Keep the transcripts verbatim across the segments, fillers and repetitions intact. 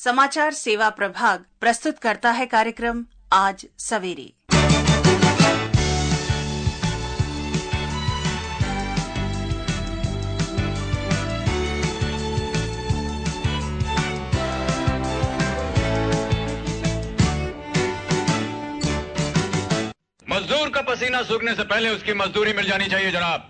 समाचार सेवा प्रभाग प्रस्तुत करता है कार्यक्रम आज सवेरे। मजदूर का पसीना सूखने से पहले उसकी मजदूरी मिल जानी चाहिए जनाब।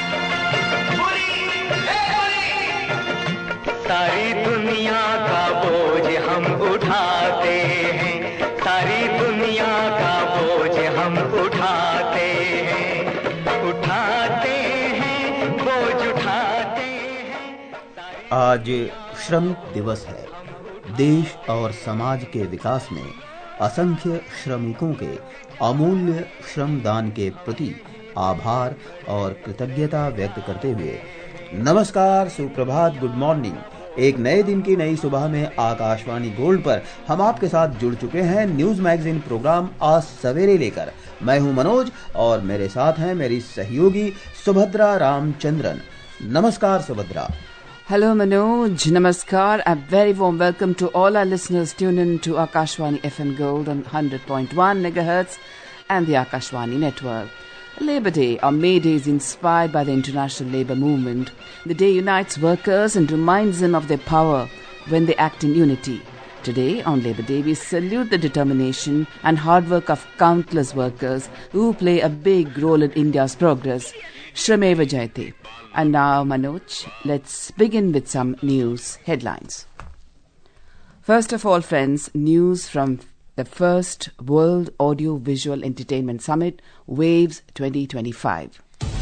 सारी दुनिया का बोझ हम उठाते हैं, सारी दुनिया का बोझ हम उठाते हैं, उठाते हैं, बोझ उठाते हैं। आज श्रम दिवस है। देश और समाज के विकास में असंख्य श्रमिकों के अमूल्य श्रमदान के प्रति आभार और कृतज्ञता व्यक्त करते हुए नमस्कार, सुप्रभात, गुड मॉर्निंग। एक नए दिन की नई सुबह में आकाशवाणी गोल्ड पर हम आपके साथ जुड़ चुके हैं न्यूज मैगजीन प्रोग्राम आज सवेरे लेकर। मैं हूं मनोज और मेरे साथ हैं मेरी सहयोगी सुभद्रा रामचंद्रन। नमस्कार Subhadra. Hello Manoj, Namaskar, a very warm welcome to all our listeners tuned in to Akashwani F M Gold on one hundred point one megahertz and the Akashwani network. Labour Day or May Day is inspired by the international labour movement. The day unites workers and reminds them of their power when they act in unity. Today, on Labour Day, we salute the determination and hard work of countless workers who play a big role in India's progress. Shrameva Jayate. And now, Manoj, let's begin with some news headlines. First of all, friends, news from the first World Audio Visual Entertainment Summit, WAVES twenty twenty-five.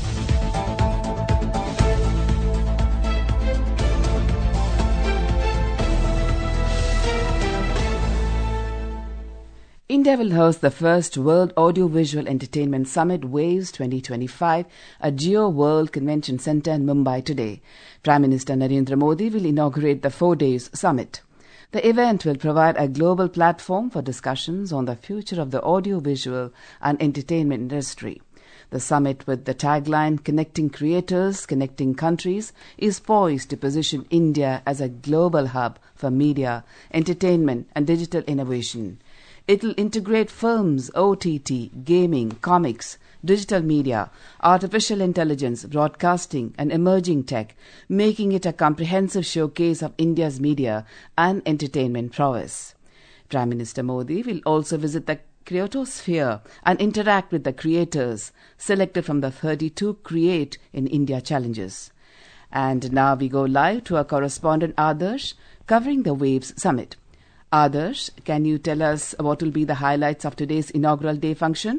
India will host the first World Audiovisual Entertainment Summit, WAVES twenty twenty-five, at Jio World Convention Centre in Mumbai today. Prime Minister Narendra Modi will inaugurate the four days summit. The event will provide a global platform for discussions on the future of the audiovisual and entertainment industry. The summit, with the tagline "Connecting Creators, Connecting Countries," is poised to position India as a global hub for media, entertainment and digital innovation. It will integrate films, O T T, gaming, comics, digital media, artificial intelligence, broadcasting and emerging tech, making it a comprehensive showcase of India's media and entertainment prowess. Prime Minister Modi will also visit the Creatosphere and interact with the creators selected from the thirty-two Create in India challenges. And now we go live to our correspondent Adarsh covering the WAVES Summit. Adarsh, can you tell us what will be the highlights of today's inaugural day function?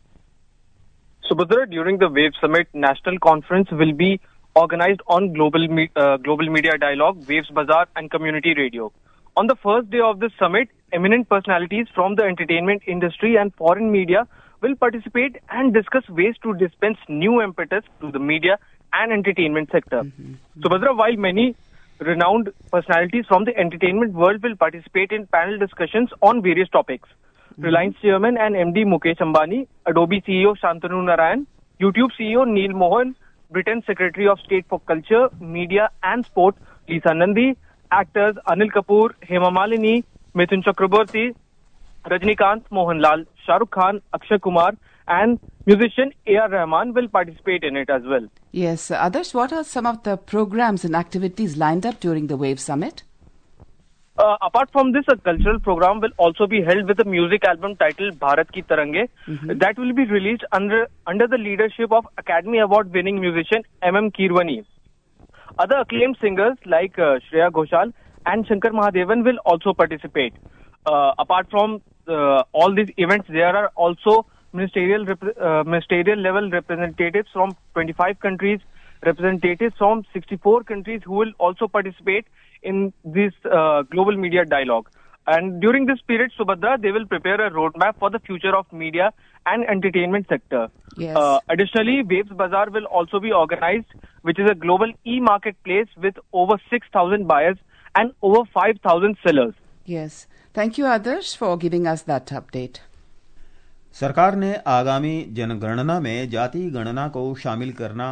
Subhadra, during the WAVES Summit, National Conference will be organized on Global Me- uh, Global Media Dialogue, WAVES Bazaar and Community Radio. On the first day of this summit, eminent personalities from the entertainment industry and foreign media will participate and discuss ways to dispense new impetus to the media and entertainment sector. Mm-hmm. Subhadra, while many renowned personalities from the entertainment world will participate in panel discussions on various topics. Mm-hmm. Reliance Chairman and M D Mukesh Ambani, Adobe C E O Shantanu Narayan, YouTube C E O Neil Mohan, Britain's Secretary of State for Culture, Media and Sport Lisa Nandi, actors Anil Kapoor, Hema Malini, Mithun Chakraborty, Rajnikant, Mohanlal, Shah Rukh Khan, Akshay Kumar and musician A R Rahman will participate in it as well. Yes, Adarsh, what are some of the programs and activities lined up during the WAVES Summit? Uh, apart from this, a cultural program will also be held with a music album titled Bharat Ki Tarange. Mm-hmm. That will be released under under the leadership of Academy Award winning musician M M Keerwani. Other acclaimed singers like uh, Shreya Ghoshal and Shankar Mahadevan will also participate. Uh, apart from uh, all these events, there are also ministerial rep- uh, ministerial level representatives from twenty-five countries, representatives from sixty-four countries who will also participate in this uh, global media dialogue. And during this period, Subhadra, they will prepare a roadmap for the future of media and entertainment sector. Yes. Uh, additionally, WAVES Bazaar will also be organized, which is a global e-marketplace with over six thousand buyers and over five thousand sellers. Yes. Thank you, Adarsh, for giving us that update. सरकार ने आगामी जनगणना में जाति गणना को शामिल करना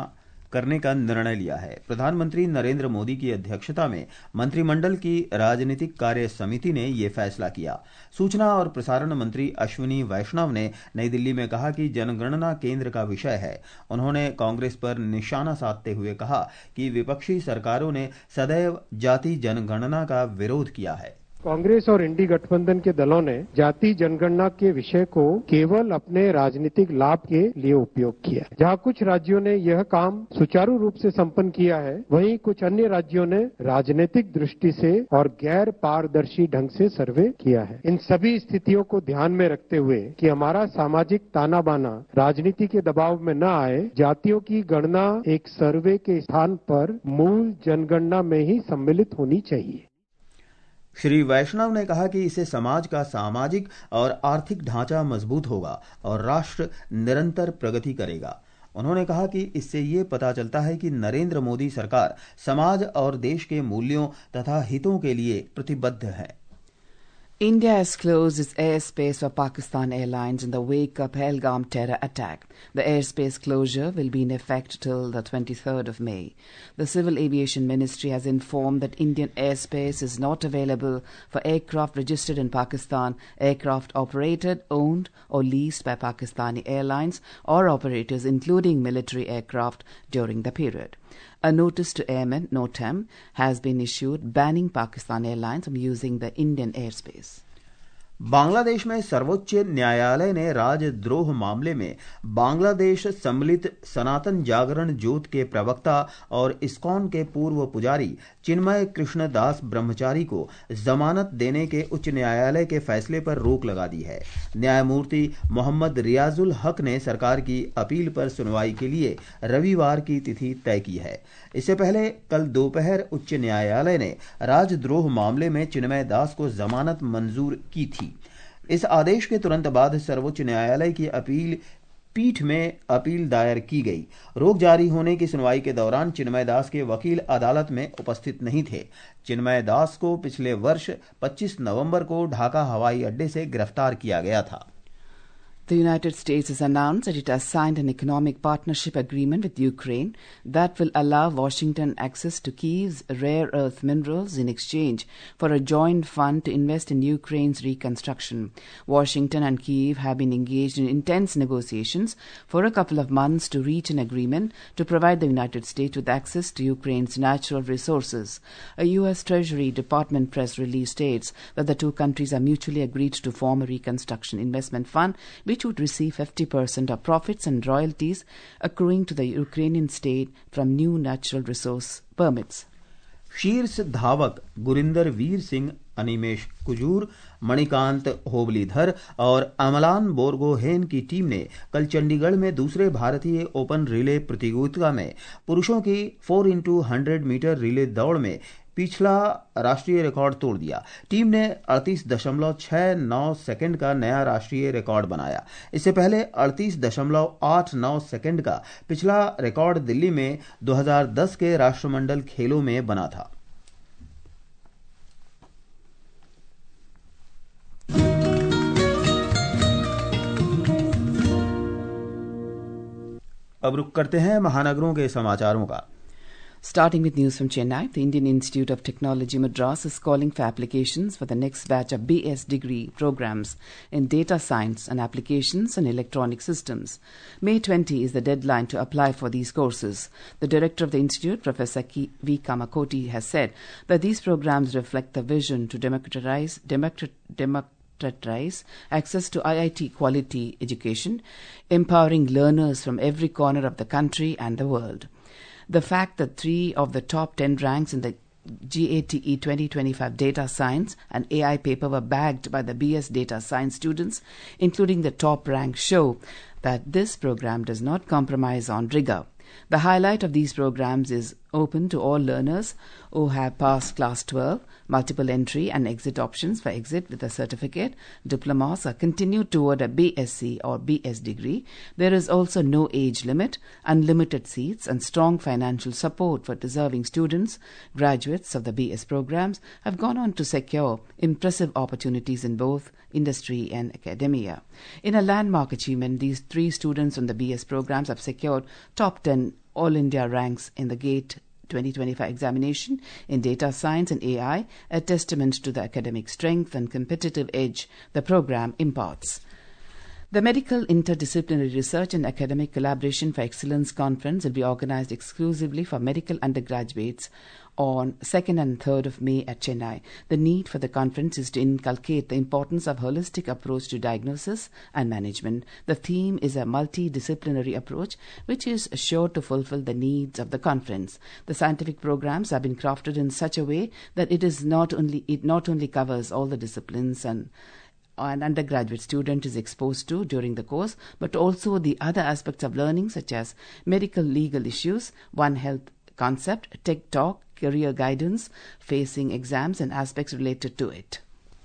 करने का निर्णय लिया है। प्रधानमंत्री नरेंद्र मोदी की अध्यक्षता में मंत्रिमंडल की राजनीतिक कार्य समिति ने ये फैसला किया। सूचना और प्रसारण मंत्री अश्विनी वैष्णव ने नई दिल्ली में कहा कि जनगणना केंद्र का विषय है। उन्होंने कांग्रेस पर निशाना साधते हुए कहा कि विपक्षी सरकारों ने सदैव जाति जनगणना का विरोध किया है। कांग्रेस और इंडी गठबंधन के दलों ने जाति जनगणना के विषय को केवल अपने राजनीतिक लाभ के लिए उपयोग किया। जहां कुछ राज्यों ने यह काम सुचारू रूप से संपन्न किया है, वहीं कुछ अन्य राज्यों ने राजनीतिक दृष्टि से और गैर पारदर्शी ढंग से सर्वे किया है। इन सभी स्थितियों को ध्यान में रखते हुए कि हमारा सामाजिक ताना बाना राजनीति के दबाव में न आए, जातियों की गणना एक सर्वे के स्थान पर मूल जनगणना में ही सम्मिलित होनी चाहिए। श्री वैष्णव ने कहा कि इससे समाज का सामाजिक और आर्थिक ढांचा मजबूत होगा और राष्ट्र निरंतर प्रगति करेगा। उन्होंने कहा कि इससे ये पता चलता है कि नरेंद्र मोदी सरकार समाज और देश के मूल्यों तथा हितों के लिए प्रतिबद्ध है। India has closed its airspace for Pakistan Airlines in the wake of Pahalgam terror attack. The airspace closure will be in effect till the twenty-third of May. The Civil Aviation Ministry has informed that Indian airspace is not available for aircraft registered in Pakistan, aircraft operated, owned or leased by Pakistani Airlines or operators including military aircraft during the period. A notice to airmen, NOTAM, has been issued banning Pakistan Airlines from using the Indian airspace. Bangladesh में सर्वोच्च न्यायालय ने राजद्रोह मामले में बांग्लादेश सम्मिलित सनातन जागरण जोत के प्रवक्ता और इस्कॉन के पूर्व पुजारी चिन्मय कृष्ण दास ब्रह्मचारी को जमानत देने के उच्च न्यायालय के फैसले पर रोक लगा दी है। न्यायमूर्ति मोहम्मद रियाजुल हक ने सरकार की अपील पर सुनवाई के लिए रविवार की तिथि तय की है। इससे पहले कल दोपहर उच्च न्यायालय ने राजद्रोह मामले में चिन्मय दास को जमानत मंजूर की थी। इस आदेश के तुरंत बाद सर्वोच्च न्यायालय की अपील पीठ में अपील दायर की गई। रोक जारी होने की सुनवाई के दौरान चिन्मय दास के वकील अदालत में उपस्थित नहीं थे। चिन्मय दास को पिछले वर्ष पच्चीस नवंबर को ढाका हवाई अड्डे से गिरफ्तार किया गया था। The United States has announced that it has signed an economic partnership agreement with Ukraine that will allow Washington access to Kyiv's rare earth minerals in exchange for a joint fund to invest in Ukraine's reconstruction. Washington and Kyiv have been engaged in intense negotiations for a couple of months to reach an agreement to provide the United States with access to Ukraine's natural resources. A U S Treasury Department press release states that the two countries have mutually agreed to form a reconstruction investment fund which which would receive fifty percent of profits and royalties accruing to the Ukrainian state from new natural resource permits. शीर्ष धावक गुरिंदर वीर सिंह, अनिमेश कुजूर, मणिकांत होबलीधर और अमलान बोरगोहेन की team ने कल चंडीगढ़ में दूसरे भारतीय open relay प्रतियोगिता में पुरुषों की four into hundred metre relay दौड़ में पिछला राष्ट्रीय रिकॉर्ड तोड़ दिया। टीम ने अड़तीस दशमलव छह नौ सेकंड का नया राष्ट्रीय रिकॉर्ड बनाया। इससे पहले अड़तीस दशमलव आठ नौ सेकंड का पिछला रिकॉर्ड दिल्ली में दो हज़ार दस के राष्ट्रमंडल खेलों में बना था। अब रुक करते हैं महानगरों के समाचारों का। Starting with news from Chennai, the Indian Institute of Technology Madras is calling for applications for the next batch of B S degree programs in data science and applications and electronic systems. May twentieth is the deadline to apply for these courses. The director of the institute, Professor V. Kamakoti, has said that these programs reflect the vision to democratize, democrat, democratize access to I I T quality education, empowering learners from every corner of the country and the world. The fact that three of the top ten ranks in the G A T E twenty twenty-five Data Science and A I paper were bagged by the B S Data Science students, including the top rank, show that this program does not compromise on rigor. The highlight of these programs is open to all learners who have passed class twelve, multiple entry and exit options for exit with a certificate, diplomas are continued toward a B S c or B S degree. There is also no age limit, unlimited seats and strong financial support for deserving students. Graduates of the B S programs have gone on to secure impressive opportunities in both industry and academia. In a landmark achievement, these three students on the B S programs have secured top ten All India ranks in the GATE twenty twenty-five examination in data science and A I, a testament to the academic strength and competitive edge the program imparts. The Medical Interdisciplinary Research and Academic Collaboration for Excellence Conference will be organized exclusively for medical undergraduates on second and third of May at Chennai. The need for the conference is to inculcate the importance of holistic approach to diagnosis and management. The theme is a multidisciplinary approach which is sure to fulfill the needs of the conference. The scientific programs have been crafted in such a way that it is not only it not only covers all the disciplines and an undergraduate student is exposed to during the course, but also the other aspects of learning such as medical legal issues, One Health concept, tech talk, career guidance, facing exams and aspects related to it.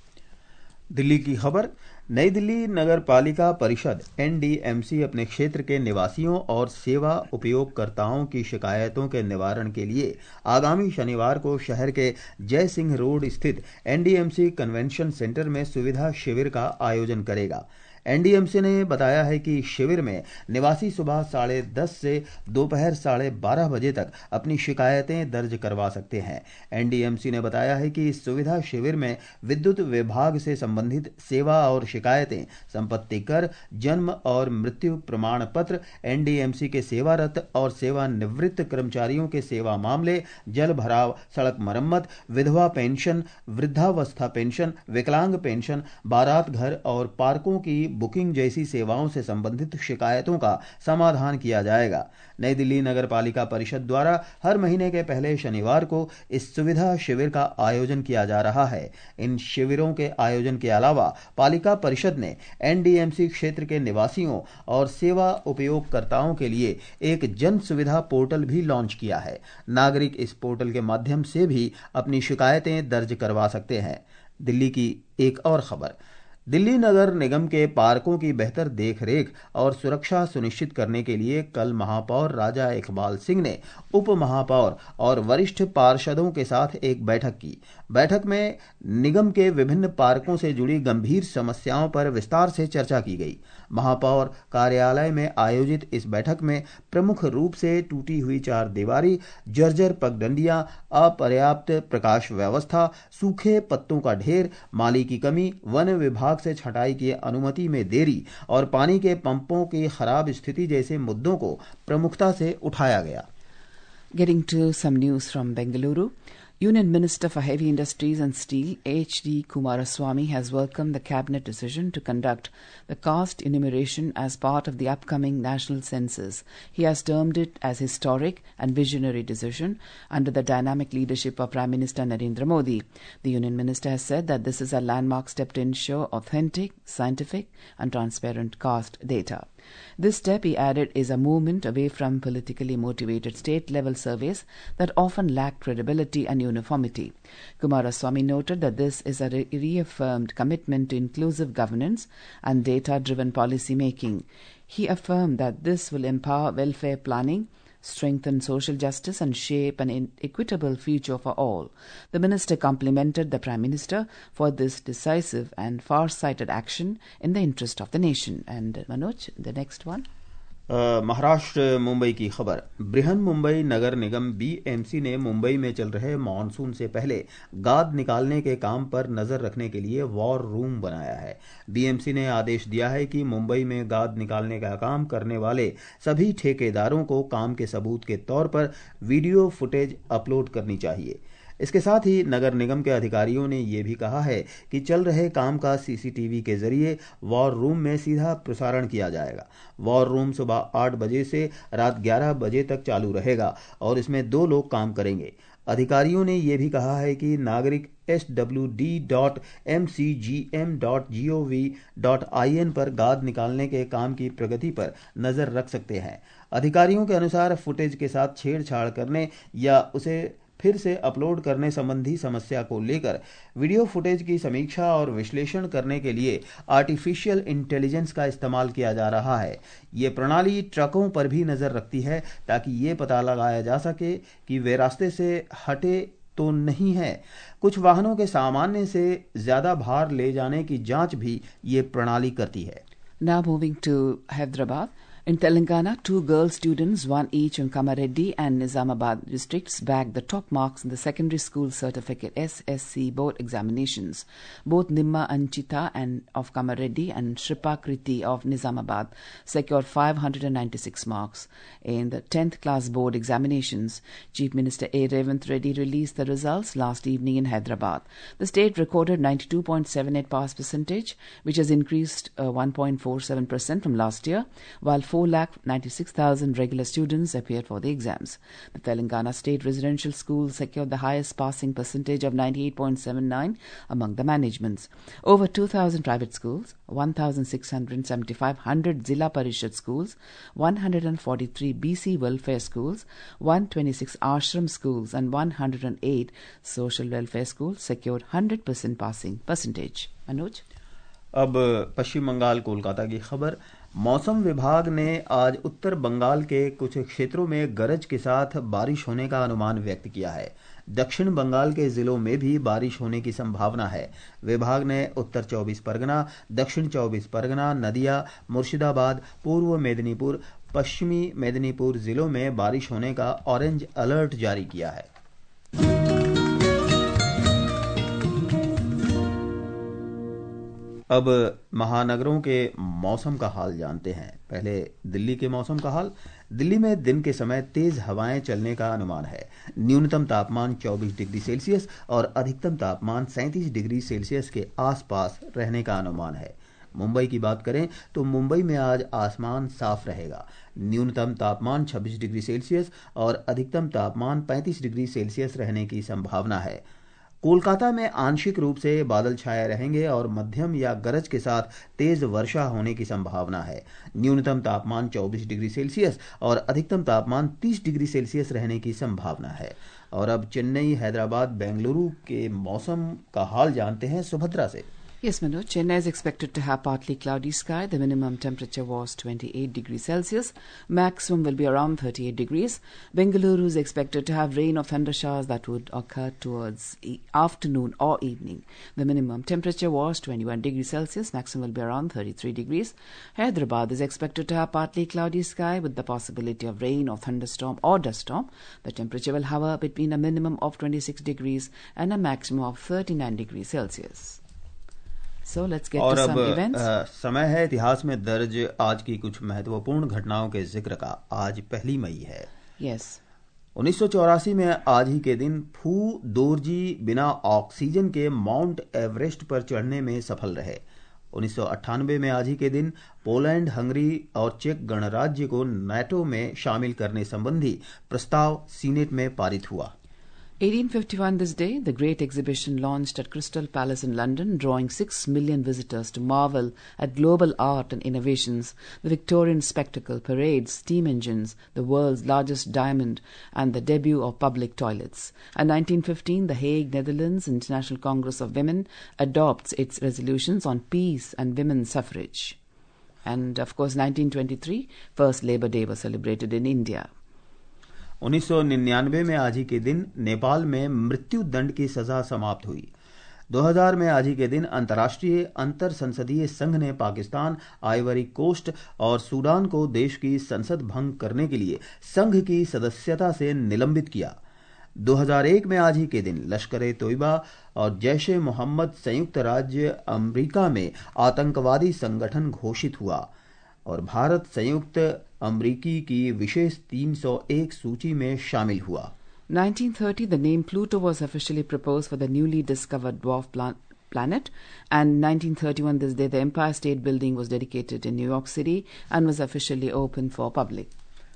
Delhi की खबर। नई दिल्ली नगर पालिका परिषद N D M सी अपने क्षेत्र के निवासियों और सेवा उपयोगकर्ताओं की शिकायतों के निवारण के लिए आगामी शनिवार को शहर के जय सिंह रोड स्थित N D M C convention centre में सुविधा शिविर का आयोजन करेगा। एन डी एम सी ने बताया है कि शिविर में निवासी सुबह साढ़े दस से दोपहर साढ़े बारह बजे तक अपनी शिकायतें दर्ज करवा सकते हैं। एन डी एम सी ने बताया है कि इस सुविधा शिविर में विद्युत विभाग से संबंधित सेवा और शिकायतें, संपत्ति कर, जन्म और मृत्यु प्रमाण पत्र, एन डी एम सी के सेवारत और सेवानिवृत्त कर्मचारियों के सेवा मामले, जल भराव, सड़क मरम्मत, विधवा पेंशन, वृद्धावस्था पेंशन, विकलांग पेंशन, बारात घर और पार्कों की बुकिंग जैसी सेवाओं से संबंधित शिकायतों का समाधान किया जाएगा। नई दिल्ली नगर पालिका परिषद द्वारा हर महीने के पहले शनिवार को इस सुविधा शिविर का आयोजन किया जा रहा है। इन शिविरों के आयोजन के अलावा पालिका परिषद ने एन डी एम सी क्षेत्र के निवासियों और सेवा उपयोगकर्ताओं के लिए एक जन सुविधा पोर्टल भी लॉन्च किया है। नागरिक इस पोर्टल के माध्यम से भी अपनी शिकायतें दर्ज करवा सकते हैं। दिल्ली की एक और खबर। दिल्ली नगर निगम के पार्कों की बेहतर देखरेख और सुरक्षा सुनिश्चित करने के लिए कल महापौर राजा इकबाल सिंह ने उप महापौर और वरिष्ठ पार्षदों के साथ एक बैठक की। बैठक में निगम के विभिन्न पार्कों से जुड़ी गंभीर समस्याओं पर विस्तार से चर्चा की गई। महापौर कार्यालय में आयोजित इस बैठक में प्रमुख रूप से टूटी हुई चार दीवारी, जर्जर पगडंडियां, अपर्याप्त प्रकाश व्यवस्था, सूखे पत्तों का ढेर, माली की कमी, वन विभाग से छटाई की अनुमति में देरी और पानी के पंपों की खराब स्थिति जैसे मुद्दों को प्रमुखता से उठाया गया। Getting to some news from Bengaluru. Union Minister for Heavy Industries and Steel, H D Kumaraswamy, has welcomed the cabinet decision to conduct the caste enumeration as part of the upcoming national census. He has termed it as historic and visionary decision under the dynamic leadership of Prime Minister Narendra Modi. The Union Minister has said that this is a landmark step to ensure authentic, scientific and transparent caste data. This step, he added, is a movement away from politically motivated state-level surveys that often lack credibility and uniformity. Kumaraswamy noted that this is a re- reaffirmed commitment to inclusive governance and data-driven policy making. He affirmed that this will empower welfare planning, strengthen social justice and shape an equitable future for all. The minister complimented the Prime Minister for this decisive and far-sighted action in the interest of the nation. And Manoj, the next one. Maharashtra Mumbai की खबर। बृहन मुंबई नगर निगम B M C ने मुंबई में चल रहे monsoon से पहले गाद निकालने के काम पर नजर रखने के लिए वॉर रूम बनाया है। बी एम सी ने आदेश दिया है कि मुंबई में गाद निकालने का काम करने वाले सभी ठेकेदारों को काम के सबूत के तौर पर वीडियो फुटेज अपलोड करनी चाहिए। इसके साथ ही नगर निगम के अधिकारियों ने यह भी कहा है कि चल रहे काम का सी सी टी वी के जरिए वॉर रूम में सीधा प्रसारण किया जाएगा। वॉर रूम सुबह आठ बजे से रात ग्यारह बजे तक चालू रहेगा और इसमें दो लोग काम करेंगे। अधिकारियों ने यह भी कहा है कि नागरिक S W D dot M C G M dot G O V dot I N पर गाद निकालने के काम की प्रगति पर नजर रख सकते हैं। अधिकारियों के अनुसार फुटेज के साथ छेड़छाड़ करने या उसे फिर से अपलोड करने संबंधी समस्या को लेकर वीडियो फुटेज की समीक्षा और विश्लेषण करने के लिए आर्टिफिशियल इंटेलिजेंस का इस्तेमाल किया जा रहा है। ये प्रणाली ट्रकों पर भी नजर रखती है ताकि ये पता लगाया जा सके कि वे रास्ते से हटे तो नहीं है। कुछ वाहनों के सामान्य से ज्यादा भार ले जाने की जांच भी ये प्रणाली करती है। Now moving to Hyderabad. In Telangana, two girl students, one each in Kamareddy and Nizamabad districts, bagged the top marks in the secondary school certificate S S C board examinations. Both Nimma Anchita and of Kamareddy and Shripa Kriti of Nizamabad secured five hundred ninety-six marks. In the tenth class board examinations, Chief Minister A. Revanth Reddy released the results last evening in Hyderabad. The state recorded ninety-two point seven eight pass percentage, which has increased uh, one point four seven percent from last year, while four lakh ninety-six thousand regular students appeared for the exams. The Telangana State Residential School secured the highest passing percentage of ninety-eight point seven nine among the managements. Over two thousand private schools, one thousand six hundred seventy-five hundred Zilla Parishad schools, one hundred forty-three B C welfare schools, one hundred twenty-six ashram schools and one hundred eight social welfare schools secured one hundred percent passing percentage. Manoj? अब पश्चिम बंगाल कोलकाता की खबर। मौसम विभाग ने आज उत्तर बंगाल के कुछ क्षेत्रों में गरज के साथ बारिश होने का अनुमान व्यक्त किया है। दक्षिण बंगाल के जिलों में भी बारिश होने की संभावना है। विभाग ने उत्तर चौबीस परगना, दक्षिण चौबीस परगना, नदिया, मुर्शिदाबाद, पूर्व मेदिनीपुर, पश्चिमी मेदिनीपुर जिलों में बारिश होने का ऑरेंज अलर्ट जारी किया है। अब महानगरों के मौसम का हाल जानते हैं। पहले दिल्ली के मौसम का हाल। दिल्ली में दिन के समय तेज हवाएं चलने का अनुमान है। न्यूनतम तापमान चौबीस डिग्री सेल्सियस और अधिकतम तापमान सैंतीस डिग्री सेल्सियस के आसपास रहने का अनुमान है। मुंबई की बात करें तो मुंबई में आज आसमान साफ रहेगा। न्यूनतम तापमान छब्बीस डिग्री सेल्सियस और अधिकतम तापमान पैंतीस डिग्री सेल्सियस रहने की संभावना है। कोलकाता में आंशिक रूप से बादल छाए रहेंगे और मध्यम या गरज के साथ तेज वर्षा होने की संभावना है। न्यूनतम तापमान चौबीस डिग्री सेल्सियस और अधिकतम तापमान तीस डिग्री सेल्सियस रहने की संभावना है। और अब चेन्नई, हैदराबाद, बेंगलुरु के मौसम का हाल जानते हैं सुभद्रा से। Yes, Manoj. Chennai is expected to have partly cloudy sky. The minimum temperature was twenty-eight degrees Celsius. Maximum will be around thirty-eight degrees. Bengaluru is expected to have rain or thunder showers that would occur towards e- afternoon or evening. The minimum temperature was twenty-one degrees Celsius. Maximum will be around thirty-three degrees. Hyderabad is expected to have partly cloudy sky with the possibility of rain or thunderstorm or dust storm. The temperature will hover between a minimum of twenty-six degrees and a maximum of thirty-nine degrees Celsius. So let's get और to अब some events. आ, समय है इतिहास में दर्ज आज की कुछ महत्वपूर्ण घटनाओं के जिक्र का। आज पहली मई है। Yes. उन्नीस सौ चौरासी में आज ही के दिन फू दोरजी बिना ऑक्सीजन के माउंट एवरेस्ट पर चढ़ने में सफल रहे। उन्नीस सौ अट्ठानवे में आज ही के दिन पोलैंड, हंगरी और चेक गणराज्य को नाटो में शामिल करने संबंधी प्रस्ताव सीनेट में पारित हुआ। eighteen fifty-one this day, the Great Exhibition launched at Crystal Palace in London, drawing six million visitors to marvel at global art and innovations, the Victorian spectacle, parades, steam engines, the world's largest diamond, and the debut of public toilets. And nineteen fifteen, The Hague, Netherlands, International Congress of Women adopts its resolutions on peace and women's suffrage. And of course, nineteen twenty-three, first Labour Day was celebrated in India. उन्नीस सौ निन्यानवे में आज ही के दिन नेपाल में मृत्यु दंड की सजा समाप्त हुई। दो हज़ार में आज ही के दिन अंतर्राष्ट्रीय अंतर संसदीय संघ ने पाकिस्तान, आइवरी कोस्ट और सूडान को देश की संसद भंग करने के लिए संघ की सदस्यता से निलंबित किया। दो हज़ार एक में आज ही के दिन लश्कर-ए तोयबा और जैश-ए मोहम्मद संयुक्त राज्य अमेरिका में आतंकवादी संगठन घोषित हुआ और भारत संयुक्त अमेरिकी की विशेष तीन सौ एक सूची में शामिल हुआ। nineteen thirty, the name Pluto was officially proposed for the newly discovered dwarf plan- planet, and nineteen thirty-one this day, the Empire State Building was dedicated in New York City and was officially open for public.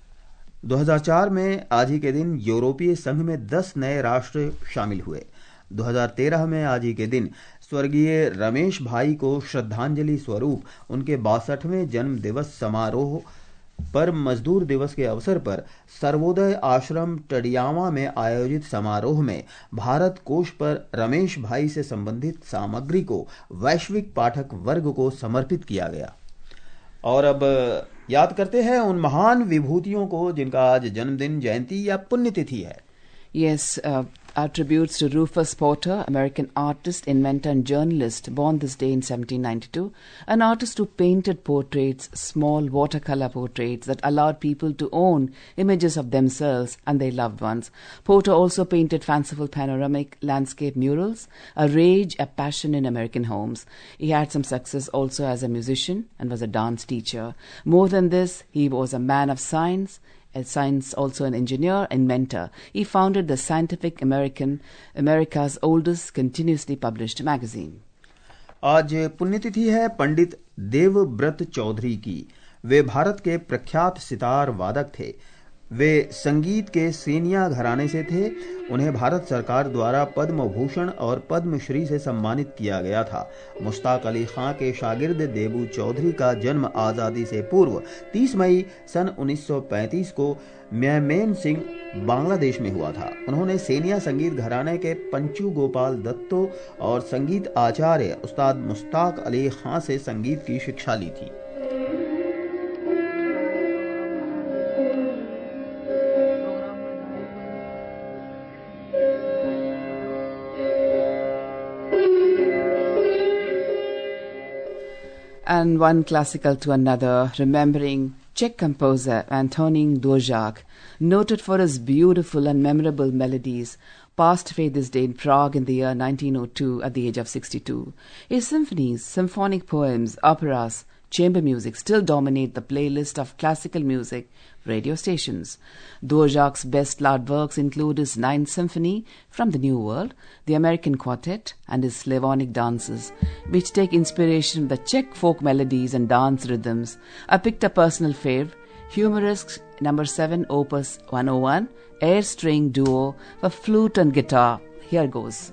दो हज़ार चार में आज ही के दिन यूरोपीय संघ में दस नए राष्ट्र शामिल हुए। दो हज़ार तेरह में आज ही के दिन स्वर्गीय रमेश भाई को श्रद्धांजलि स्वरूप उनके बासठवें जन्म दिवस समारोह पर मजदूर दिवस के अवसर पर सर्वोदय आश्रम टडियामा में आयोजित समारोह में भारत कोष पर रमेश भाई से संबंधित सामग्री को वैश्विक पाठक वर्ग को समर्पित किया गया। और अब याद करते हैं उन महान विभूतियों को जिनका आज जन्मदिन, जयंती या पुण्यतिथि है। Yes, uh, our tributes to Rufus Porter, American artist, inventor, and journalist, born this day in seventeen ninety-two, an artist who painted portraits, small watercolor portraits that allowed people to own images of themselves and their loved ones. Porter also painted fanciful panoramic landscape murals, a rage, a passion in American homes. He had some success also as a musician and was a dance teacher. More than this, he was a man of science, a science also an engineer, inventor. He founded the Scientific American, America's oldest continuously published magazine. आज पुण्यतिथि है पंडित देवव्रत चौधरी की। वे भारत के प्रख्यात सितार वादक थे। वे संगीत के सेनिया घराने से थे। उन्हें भारत सरकार द्वारा पद्म भूषण और पद्मश्री से सम्मानित किया गया था। मुश्ताक अली खां के शागिर्द देबू चौधरी का जन्म आज़ादी से पूर्व तीस मई सन उन्नीस सौ पैंतीस को मेमन सिंह बांग्लादेश में हुआ था। उन्होंने सेनिया संगीत घराने के पंचू गोपाल दत्तो और संगीत आचार्य उस्ताद मुश्ताक अली खां से संगीत की शिक्षा ली थी। And one classical to another, remembering Czech composer Antonín Dvořák, noted for his beautiful and memorable melodies, passed away this day in Prague in the year nineteen oh two at the age of sixty-two. His symphonies, symphonic poems, operas, chamber music still dominate the playlist of classical music radio stations. Dvořák's best-loved works include his Ninth Symphony from the New World, the American Quartet, and his Slavonic dances, which take inspiration from the Czech folk melodies and dance rhythms. I picked a personal fave, Humoresque number seven, Opus one oh one, Air String Duo for flute and guitar. Here goes.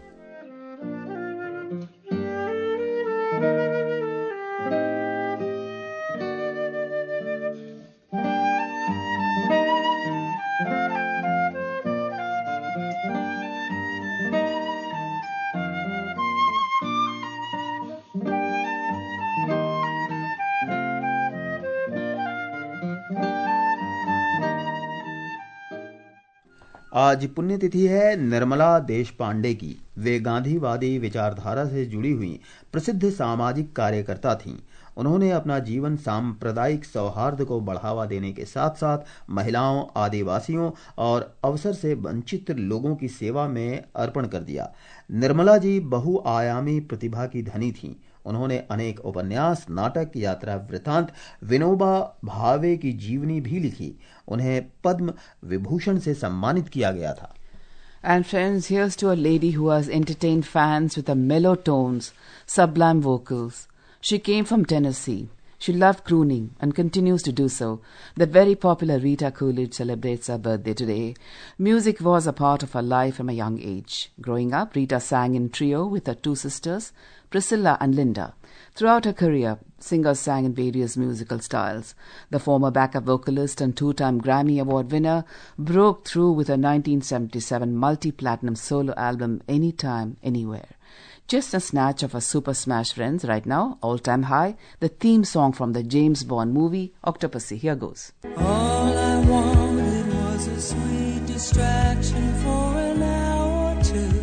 आज पुण्यतिथि है निर्मला देशपांडे की। वे गांधीवादी विचारधारा से जुड़ी हुई प्रसिद्ध सामाजिक कार्यकर्ता थीं। उन्होंने अपना जीवन सांप्रदायिक सौहार्द को बढ़ावा देने के साथ साथ महिलाओं, आदिवासियों और अवसर से वंचित लोगों की सेवा में अर्पण कर दिया। निर्मला जी बहुआयामी प्रतिभा की धनी थीं। उन्होंने अनेक उपन्यास, नाटक, यात्रा वृत्तांत, विनोबा भावे की जीवनी भी लिखी। उन्हें पद्म विभूषण से सम्मानित किया गया था। And friends, here's to a lady who has entertained fans with her mellow tones, sublime vocals. She came from Tennessee. She loved crooning and continues to do so. The very popular Rita Coolidge celebrates her birthday today. Music was a part of her life from a young age. Growing up, Rita sang in trio with her two sisters, Priscilla and Linda. Throughout her career, singers sang in various musical styles. The former backup vocalist and two-time Grammy Award winner broke through with her nineteen seventy-seven multi-platinum solo album Anytime, Anywhere. Just a snatch of her super smash friends right now, all-time high, the theme song from the James Bond movie, Octopussy. Here goes. All I wanted was a sweet distraction for an hour or two.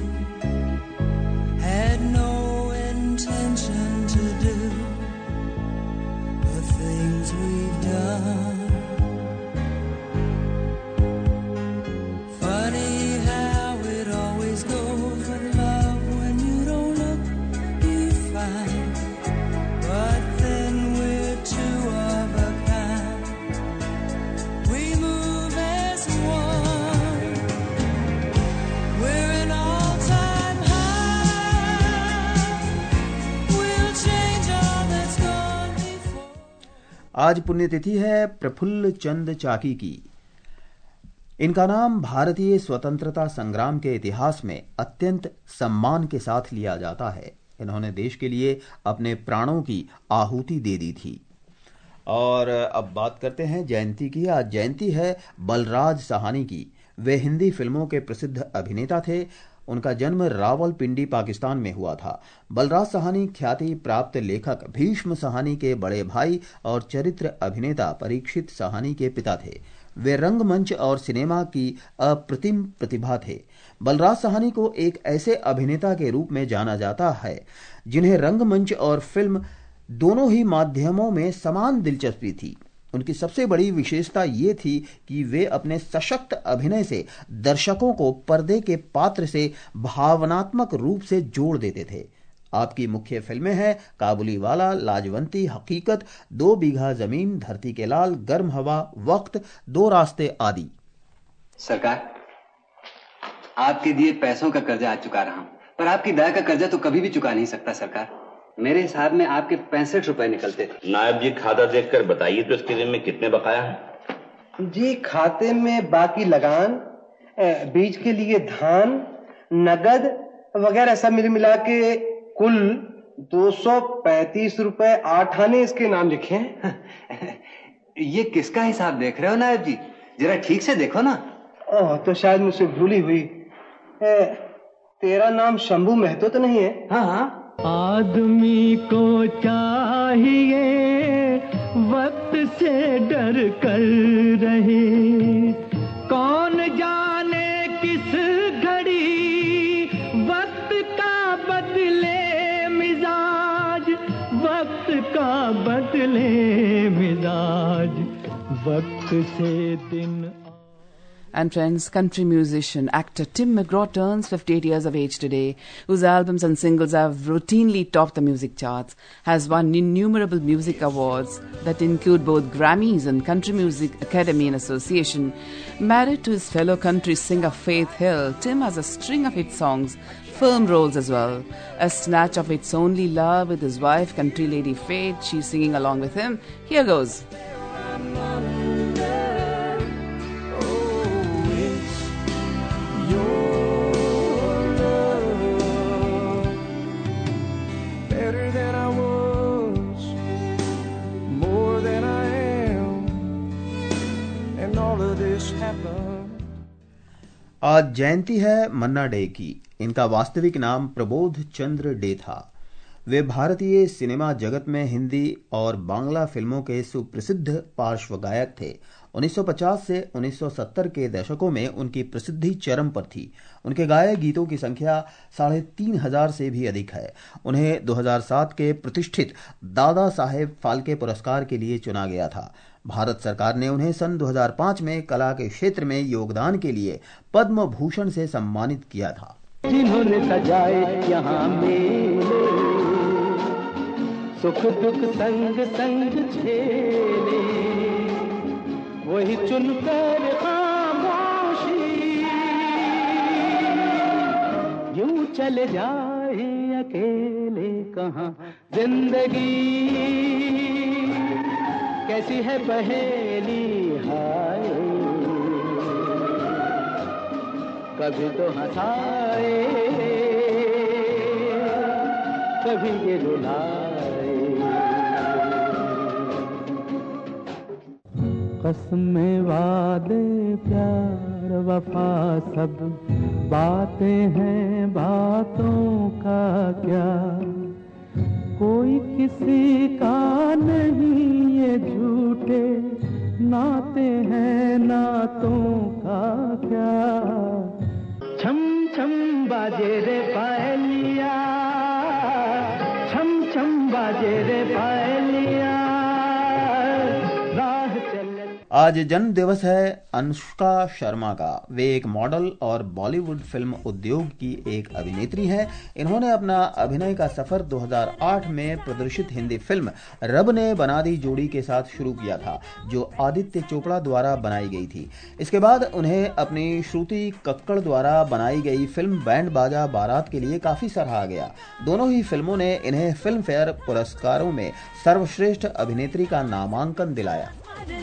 Had no intention to do the things we've done. Funny how it always goes with love. When you don't look, you find. But then we're two of a kind. We move as one. We're an all-time high. We'll change all that's gone before. आज पुण्यतिथि है प्रफुल्ल चंद चाकी की। इनका नाम भारतीय स्वतंत्रता संग्राम के इतिहास में अत्यंत सम्मान के साथ लिया जाता है। इन्होंने देश के लिए अपने प्राणों की आहुति दे दी थी। और अब बात करते हैं जयंती की। आज जयंती है बलराज साहनी की। वे हिंदी फिल्मों के प्रसिद्ध अभिनेता थे। उनका जन्म रावलपिंडी, पाकिस्तान में हुआ था। बलराज साहनी ख्याति प्राप्त लेखक भीष्म साहनी के बड़े भाई और चरित्र अभिनेता परीक्षित साहनी के पिता थे। वे रंगमंच और सिनेमा की अप्रतिम प्रतिभा थे। बलराज साहनी को एक ऐसे अभिनेता के रूप में जाना जाता है जिन्हें रंगमंच और फिल्म दोनों ही माध्यमों में समान दिलचस्पी थी। उनकी सबसे बड़ी विशेषता ये थी कि वे अपने सशक्त अभिनय से दर्शकों को पर्दे के पात्र से भावनात्मक रूप से जोड़ देते थे। आपकी मुख्य फिल्में हैं काबुलीवाला, लाजवंती, हकीकत, दो बीघा जमीन, धरती के लाल, गर्म हवा, वक्त, दो रास्ते आदि। सरकार, आपके दिए पैसों का कर्जा आज चुका रहा हूं, पर आपकी दया का कर्जा तो कभी भी चुका नहीं सकता सरकार। मेरे हिसाब में आपके पैंसठ रुपए निकलते थे। नायब जी, खाता देखकर बताइए तो इसके में कितने बकाया है? जी, खाते में बाकी लगान, बीज के लिए धान, नगद वगैरह सब मिल मिला के कुल दो सौ पैंतीस रुपए आठ आने इसके नाम लिखे हैं। ये किसका हिसाब देख रहे हो नायब जी? जरा ठीक से देखो ना। ओह, तो शायद मुझसे भूली हुई। ए, तेरा नाम शंभू महतो तो नहीं है? हाँ हाँ। आदमी को चाहिए वक्त से डर कर रहे, कौन जाने किस घड़ी वक्त का बदले मिजाज, वक्त का बदले मिजाज, वक्त से दिन। And friends, country musician, actor Tim McGraw turns fifty-eight years of age today, whose albums and singles have routinely topped the music charts, has won innumerable music awards that include both Grammys and Country Music Academy and Association. Married to his fellow country singer Faith Hill, Tim has a string of hit songs, film roles as well. A snatch of It's Only Love with his wife, country lady Faith. She's singing along with him. Here goes. आज जयंती है मन्ना day की। इनका वास्तविक नाम प्रबोध चंद्र day था। वे भारतीय cinema जगत में हिंदी और बांग्ला फिल्मों के सुप्रसिद्ध पार्श्व गायक थे। उन्नीस सौ पचास से उन्नीस सौ सत्तर के दशकों में उनकी प्रसिद्धि चरम पर थी। उनके गाए गीतों की संख्या साढ़े तीन हजार से भी अधिक है। उन्हें दो हज़ार सात के प्रतिष्ठित दादा साहेब फाल्के पुरस्कार के लिए चुना गया था। भारत सरकार ने उन्हें सन दो हज़ार पाँच में कला के क्षेत्र में योगदान के लिए पद्म भूषण से सम्मानित किया था। जिन्होंने सजाए यहाँ मेले, सुख दुख संग संग झेले, वही चुनकर खामोशी यूं चले जाए अकेले कहाँ। जिंदगी कैसी है पहेली हाय, कभी तो हंसाए कभी ये रुलाए। कसमें वादे प्यार वफा सब बातें हैं, बातों का क्या कोई किसी का नहीं, ये झूठे नाते हैं, नातों का क्या। छम छम बाजे रे पायलिया, छम छम बाजे रे पायलिया, राह चल। आज जन्म दिवस है अनुष्का शर्मा का। वे एक मॉडल और बॉलीवुड फिल्म उद्योग की एक अभिनेत्री हैं। इन्होंने अपना अभिनय का सफर दो हज़ार आठ में प्रदर्शित हिंदी फिल्म रब ने बना दी जोड़ी के साथ शुरू किया था, जो आदित्य चोपड़ा द्वारा बनाई गई थी। इसके बाद उन्हें अपनी श्रुति कक्कड़ द्वारा बनाई गई फिल्म बैंड बाजा बारात के लिए काफी सराहा गया। दोनों ही फिल्मों ने इन्हें फिल्म फेयर पुरस्कारों में सर्वश्रेष्ठ अभिनेत्री का नामांकन दिलाया।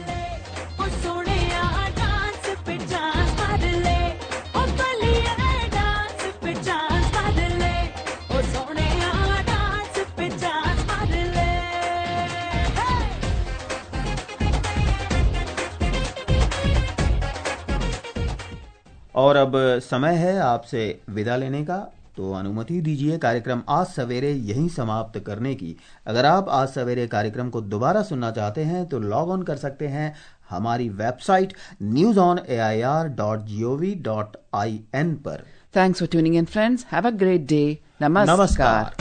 और अब समय है आपसे विदा लेने का, तो अनुमति दीजिए कार्यक्रम आज सवेरे यहीं समाप्त करने की। अगर आप आज सवेरे कार्यक्रम को दोबारा सुनना चाहते हैं तो लॉग ऑन कर सकते हैं हमारी website news on A I R dot G O V dot I N पर। Thanks for tuning in, friends. Have a great day. Namaskar. नमस्कार।